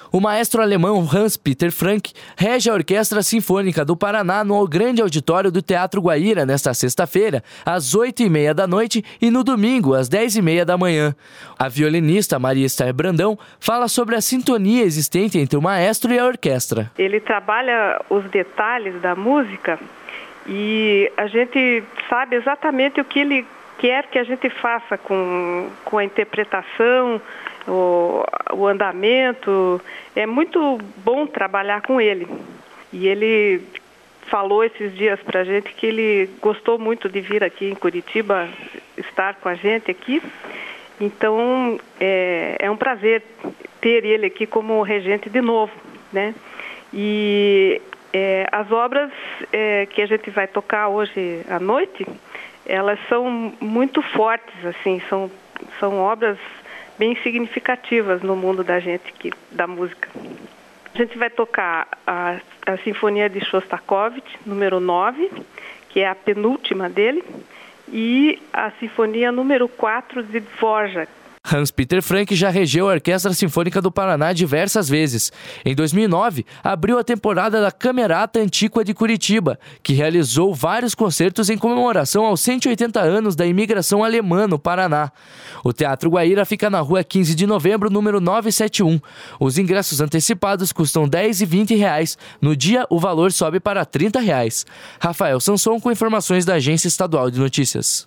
O maestro alemão Hans-Peter Frank rege a Orquestra Sinfônica do Paraná no grande auditório do Teatro Guaíra nesta sexta-feira, às 8h30 da noite e no domingo, às 10h30 da manhã. A violinista Maria Esther Brandão fala sobre a sintonia existente entre o maestro e a orquestra. Ele trabalha os detalhes da música e a gente sabe exatamente o que ele quer que a gente faça com a interpretação, o andamento. É muito bom trabalhar com ele. E ele falou esses dias pra gente que ele gostou muito de vir aqui em Curitiba, estar com a gente aqui. Então, é um prazer ter ele aqui como regente de novo, né? E as obras que a gente vai tocar hoje à noite, elas são muito fortes, assim, são obras bem significativas no mundo da gente, da música. A gente vai tocar a Sinfonia de Shostakovich, número 9, que é a penúltima dele, e a Sinfonia número 4 de Dvorak. Hans-Peter Frank já regeu a Orquestra Sinfônica do Paraná diversas vezes. Em 2009, abriu a temporada da Camerata Antiqua de Curitiba, que realizou vários concertos em comemoração aos 180 anos da imigração alemã no Paraná. O Teatro Guaíra fica na rua 15 de novembro, número 971. Os ingressos antecipados custam R$10 e R$20. No dia, o valor sobe para R$30. Rafael Sanson com informações da Agência Estadual de Notícias.